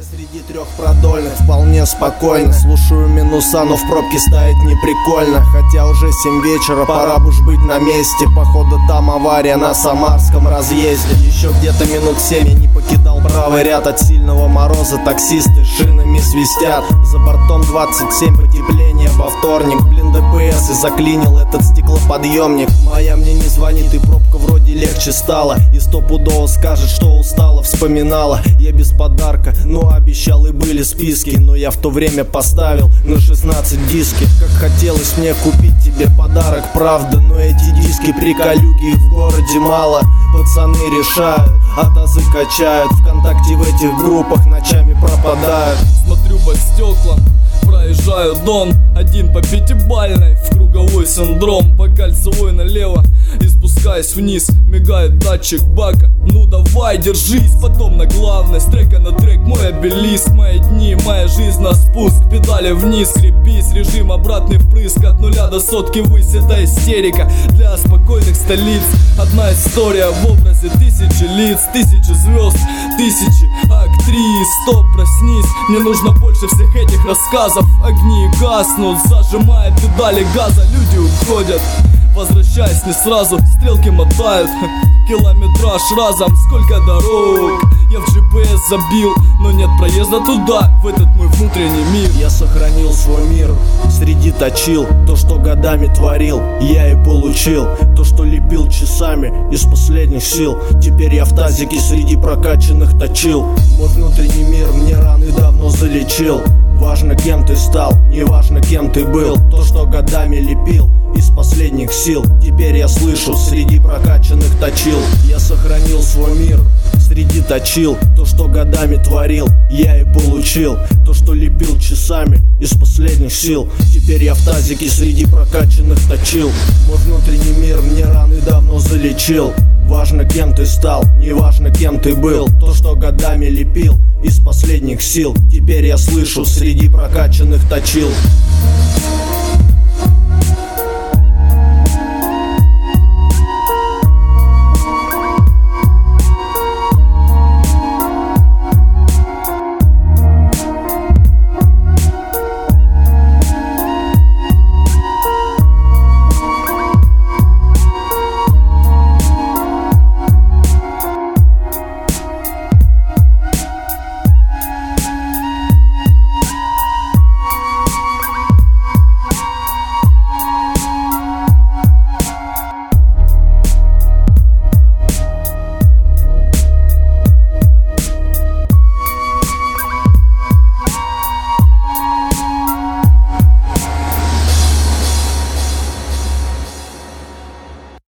Среди трех продольных вполне спокойно. Слушаю минуса, но в пробке стоять не прикольно. Хотя уже 7 вечера, пора бы уж быть на месте. Походу там авария на Самарском разъезде. Еще где-то минут 7 я не покидал правый ряд. От сильного мороза таксисты шинами свистят. За бортом 27, потепление во вторник. Блин, ДПС и заклинил этот стеклоподъемник. Моя мне не звонит и пробка вроде легче стала. И стопудово скажет, что устала, вспоминала. Я без подарка, но обещал и были списки. Но я в то время поставил на 16 диски. Как хотелось мне купить тебе подарок, правда. Но эти диски приколюги, их в городе мало. Пацаны решают, а тазы качают. Вконтакте в этих группах ночами пропадают. Смотрю по стеклам, проезжаю Дон. Один по пятибалльной, в круговой синдром. По кольцевой налево и спускаясь вниз. Мигает датчик бака, ну давай, держись. Потом на главной, с трека на трек мой обелиск. Мои дни, моя жизнь на спуск. Педали вниз, крепись, режим обратный впрыск. От 0 до 100 высь, это истерика для спокойных столиц. Одна история в образе тысячи лиц, тысячи звезд, тысячи актрис. Стоп, проснись, мне нужно больше всех этих рассказов. Огни гаснут, зажимая педали газа. Люди уходят, возвращаясь не сразу. Стрелки мотают, километраж разом. Сколько дорог я в GPS забил, но нет проезда туда, в этот мой внутренний мир. Я сохранил свой мир, среди точил. То, что годами творил, я и получил. То, что лепил часами из последних сил. Теперь я в тазике среди прокачанных точил. Мой внутренний мир мне раны давно залечил. Важно, кем ты стал, не важно, кем ты был. То, что годами лепил из последних сил. Теперь я слышу среди прокачанных точил. Я сохранил свой мир, среди точил. То, что годами творил, я и получил. То, что лепил часами из последних сил. Теперь я в тазике среди прокачанных точил. Мой внутренний мир мне раны давно залечил. Важно, кем ты стал, не важно, кем ты был. То, что годами лепил из последних сил. Теперь я слышу среди прокачанных точил.